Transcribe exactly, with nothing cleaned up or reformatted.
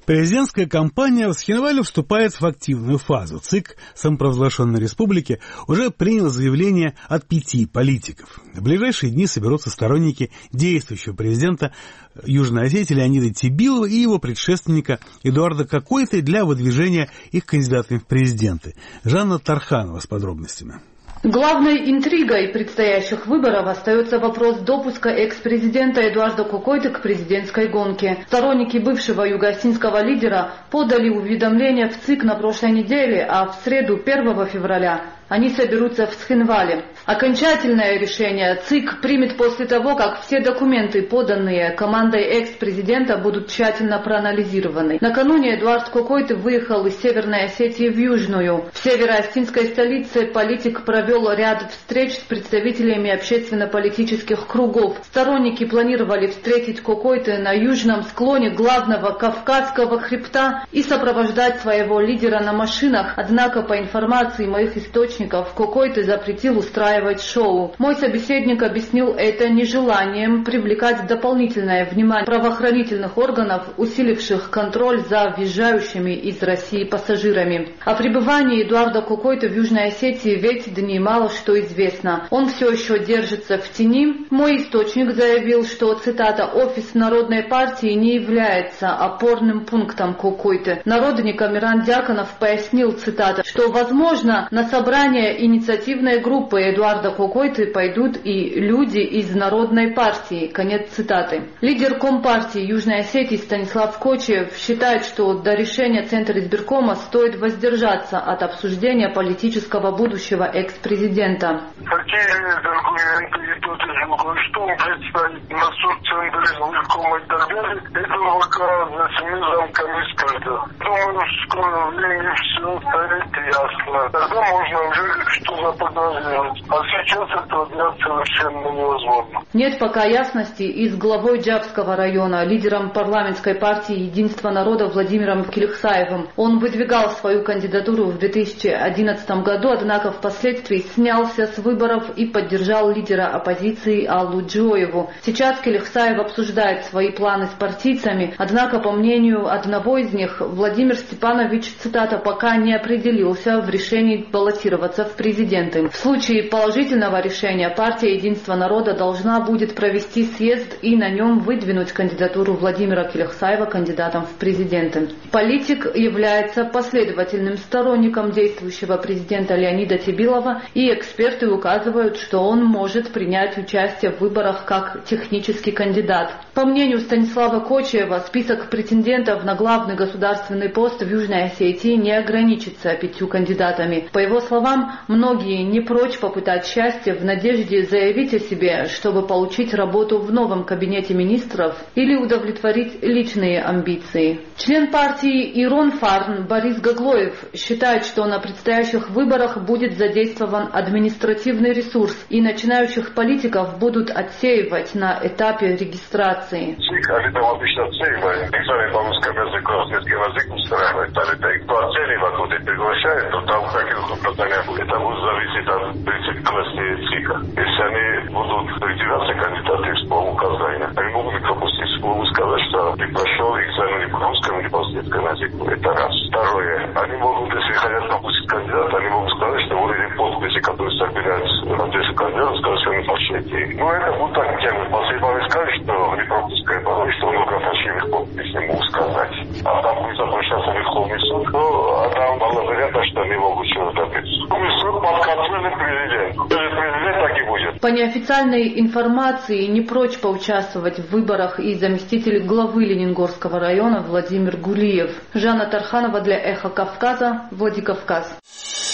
Президентская кампания в Схинвале вступает в активную фазу. ЦИК самопровозглашенной республики уже принял заявление от пяти политиков. В ближайшие дни соберутся сторонники действующего президента Южной Осетии Леонида Тебилова и его предшественника Эдуарда Кокойты для выдвижения их кандидатами в президенты. Жанна Тарханова с подробностями. Главной интригой предстоящих выборов остается вопрос допуска экс-президента Эдуарда Кокойты к президентской гонке. Сторонники бывшего юго-осетинского лидера подали уведомление в ЦИК на прошлой неделе, а в среду первого февраля они соберутся в Схинвале. Окончательное решение ЦИК примет после того, как все документы, поданные командой экс-президента, будут тщательно проанализированы. Накануне Эдуард Кокойты выехал из Северной Осетии в Южную. В северо-осетинской столице политик провел ряд встреч с представителями общественно-политических кругов. Сторонники планировали встретить Кокойты на южном склоне главного Кавказского хребта и сопровождать своего лидера на машинах. Однако, по информации моих источников, Кокойты запретил устраивать шоу. Мой собеседник объяснил это нежеланием привлекать дополнительное внимание правоохранительных органов, усиливших контроль за въезжающими из России пассажирами. О пребывании Эдуарда Кокойты в Южной Осетии в эти дни мало что известно. Он все еще держится в тени. Мой источник заявил, что, цитата, «офис Народной партии не является опорным пунктом Кокойты». Народник Амиран Дьяконов пояснил, цитата, что, возможно, на собрании инициативной группы Эдуарда Кокойты пойдут и люди из Народной партии. Конец цитаты. Лидер Компартии Южной Осетии Станислав Кочиев считает, что до решения Центра избиркома стоит воздержаться от обсуждения политического будущего экс-президента. Какие аргументы идут из угла, что он представит на суд Центра избиркома и так далее, это пока за семи замками скрыто. Думаю, скоро времени все станет ясно. Тогда можно уже что-то подразделать. А сейчас это для совершенно невозможно. Нет пока ясности и с главой Джабского района, лидером парламентской партии «Единство народа» Владимиром Килихсаевым. Он выдвигал свою кандидатуру в две тысячи одиннадцатом году, однако впоследствии снялся с выборов и поддержал лидера оппозиции Аллу Джоеву. Сейчас Килихсаев обсуждает свои планы с партийцами, однако, по мнению одного из них, Владимир Степанович, цитата, пока не определился в решении баллотироваться в президенты. В случае положительного решения партия «Единство народа» должна будет провести съезд и на нем выдвинуть кандидатуру Владимира Килихсаева кандидатом в президенты. Политик является последовательным сторонником действующего президента Леонида Тебилова, и эксперты указывают, что он может принять участие в выборах как технический кандидат. По мнению Станислава Кочиева, список претендентов на главный государственный пост в Южной Осетии не ограничится пятью кандидатами. По его словам, многие не прочь попытать счастье в надежде заявить о себе, чтобы получить работу в новом кабинете министров или удовлетворить личные амбиции. Член партии Ирон Фарн Борис Гаглоев считает, что на предстоящих выборах будет задействован административный ресурс и начинающих политиков будут отсеивать на этапе регистрации. ЦИК, они там обычно отсеивают. Экзамен по русскому языку, английскому языку устраивают. А это кто оценивает, кто и приглашает, то там каких-то управления будет. Это будет зависеть от принципиальности ЦИКа. Если они будут выдвигаться кандидаты по указанию, они могут пропустить смогу сказать, что ты прошел экзамен не по русскому, не по английскому языку. Это раз. Второе. Они могут, если хотят пропустить кандидата, они могут сказать, что вот эти подписи, которые собирают на десять кандидатов, скажут, что они фальшивые. Ну, это будет так тема. После этого скажут, что не пропускают, потому что много фальшивых подписей не могут сказать. А там будет обращаться в Верховный суд, ну, а там мало вероятно, что они могут чего-то добиться. Суд подконтрольный президент. Президент так и будет. По неофициальной информации, не прочь поучаствовать в выборах и заместитель главы Ленингорского района Владимир Гулиев. Жанна Тарханова для Эхо Кавказа, Владикавказ.